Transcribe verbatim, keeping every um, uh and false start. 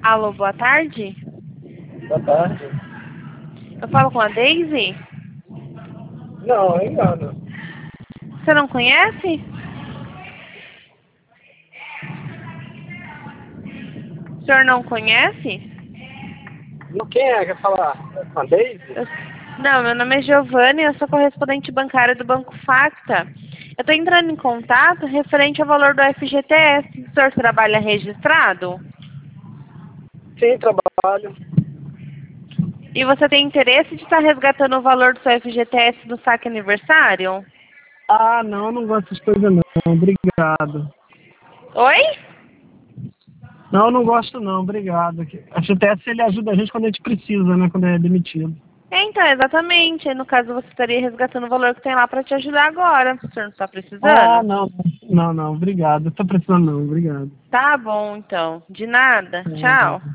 Alô, boa tarde. Boa tarde. Eu falo com a Daisy? Não, é engano. Você não conhece? O senhor não conhece? Não, quem é? Quer falar? Com a Daisy? Eu... Não, meu nome é Giovanni, eu sou correspondente bancária do Banco Facta. Eu estou entrando em contato referente ao valor do F G T S. O senhor trabalha registrado? Sim, trabalho. E você tem interesse de estar resgatando o valor do seu F G T S do saque aniversário? Ah, não, não gosto dessas coisas não. Obrigado. Oi? Não, não gosto não, obrigado. A F G T S ele ajuda a gente quando a gente precisa, né? Quando é demitido. É, então, exatamente. Aí, no caso, você estaria resgatando o valor que tem lá para te ajudar agora. O senhor não está Ah, precisando? não. Não, não, obrigado. Não tô precisando não, obrigado. Tá bom, então. De nada. É, Tchau.